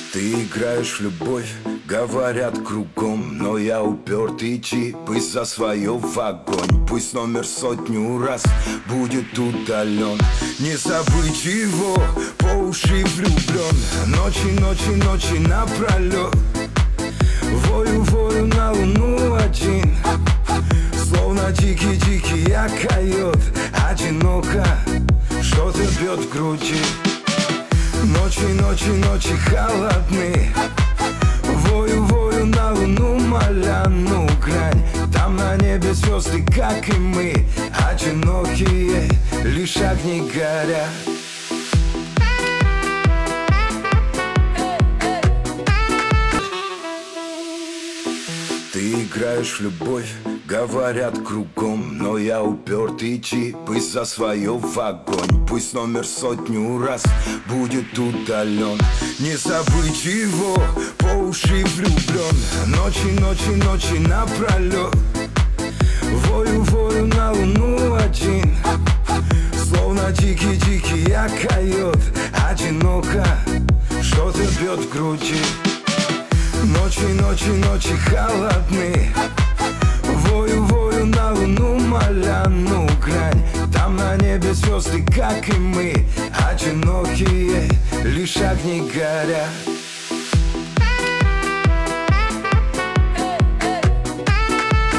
Ты играешь в любовь, говорят кругом, но я упертый тип, и за свое в огонь. Пусть номер сотню раз будет удален, не забыть его, по уши влюблен. Ночи, ночи, ночи напролет, вою, вою на луну один. Словно дикий-дикий я койот, одиноко что-то бьет в груди. Ночи, ночи, ночи холодны, вою, вою на луну, моля, ну грань. Там на небе звезды, как и мы, одинокие, лишь огни горят. Ты играешь в любовь, говорят кругом, но я упертый тип, и за свое в огонь. Пусть номер сотню раз будет удален, не забыть его, по уши влюблен. Ночи, ночи, ночи напролет, вою, вою на луну один. Словно дикий-дикий я койот, одиноко что-то бьет в груди. Ночи, ночи, ночи холодны, вою, вою на луну, моля, ну грань. Там на небе звезды, как и мы, одинокие, лишь огни горят.